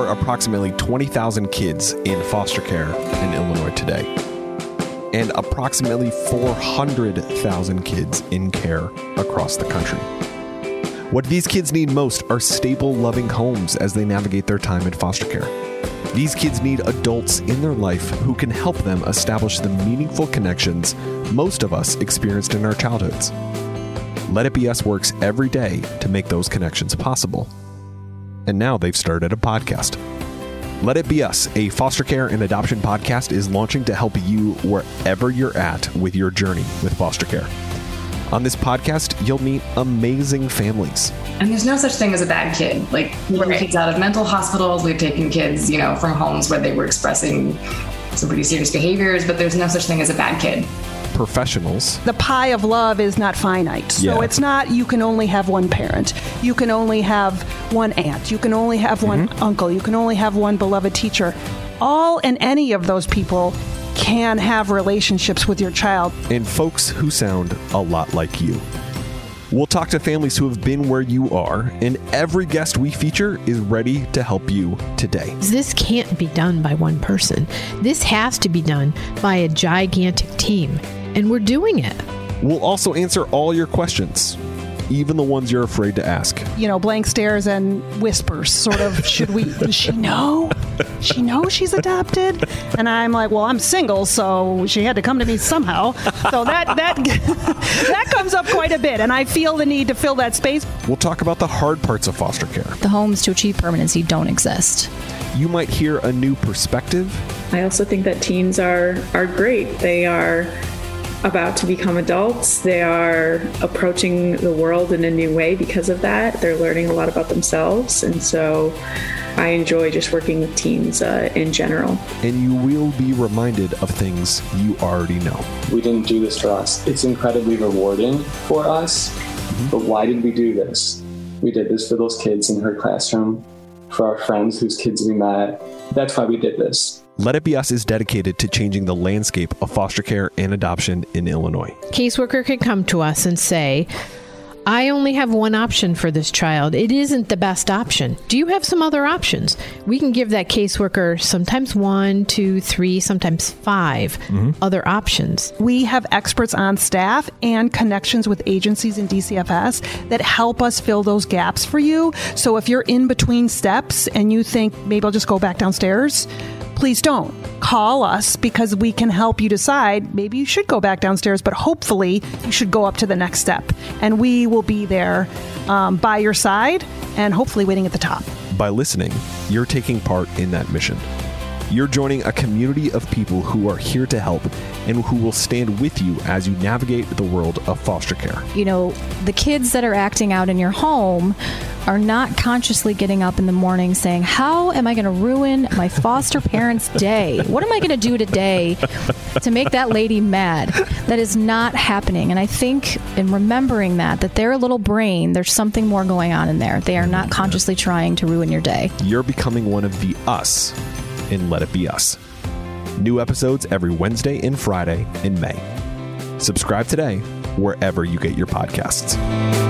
are approximately 20,000 kids in foster care in Illinois today, and approximately 400,000 kids in care across the country. What these kids need most are stable, loving homes as they navigate their time in foster care. These kids need adults in their life who can help them establish the meaningful connections most of us experienced in our childhoods. Let It Be Us works every day to make those connections possible. And now they've started a podcast. Let It Be Us, a foster care and adoption podcast, is launching to help you wherever you're at with your journey with foster care. On this podcast, you'll meet amazing families. And there's no such thing as a bad kid. Like, we've taken kids out of mental hospitals. We've taken kids, from homes where they were expressing some pretty serious behaviors, but there's no such thing as a bad kid. Professionals. The pie of love is not finite. So It's not you can only have one parent. You can only have one aunt. You can only have one uncle. You can only have one beloved teacher. All and any of those people can have relationships with your child. And folks who sound a lot like you. We'll talk to families who have been where you are, and every guest we feature is ready to help you today. This can't be done by one person. This has to be done by a gigantic team, and we're doing it. We'll also answer all your questions, even the ones you're afraid to ask. Blank stares and whispers, sort of, does she know? She knows she's adopted? And I'm like, well, I'm single, so she had to come to me somehow. So that comes up quite a bit, and I feel the need to fill that space. We'll talk about the hard parts of foster care. The homes to achieve permanency don't exist. You might hear a new perspective. I also think that teens are great. They are about to become adults. They are approaching the world in a new way because of that. They're learning a lot about themselves. And so I enjoy just working with teens in general. And you will be reminded of things you already know. We didn't do this for us. It's incredibly rewarding for us. But why did we do this? We did this for those kids in her classroom, for our friends whose kids we met. That's why we did this. Let It Be Us is dedicated to changing the landscape of foster care and adoption in Illinois. Caseworker can come to us and say, I only have one option for this child. It isn't the best option. Do you have some other options? We can give that caseworker sometimes 1, 2, 3, sometimes 5 other options. We have experts on staff and connections with agencies in DCFS that help us fill those gaps for you. So if you're in between steps and you think, maybe I'll just go back downstairs, please don't. Call us because we can help you decide maybe you should go back downstairs, but hopefully you should go up to the next step. And we will be there by your side and hopefully waiting at the top. By listening, you're taking part in that mission. You're joining a community of people who are here to help and who will stand with you as you navigate the world of foster care. The kids that are acting out in your home are not consciously getting up in the morning saying, how am I going to ruin my foster parents' day? What am I going to do today to make that lady mad? That is not happening. And I think in remembering that their little brain, there's something more going on in there. They are not consciously trying to ruin your day. You're becoming one of the us in Let It Be Us. New episodes every Wednesday and Friday in May. Subscribe today wherever you get your podcasts.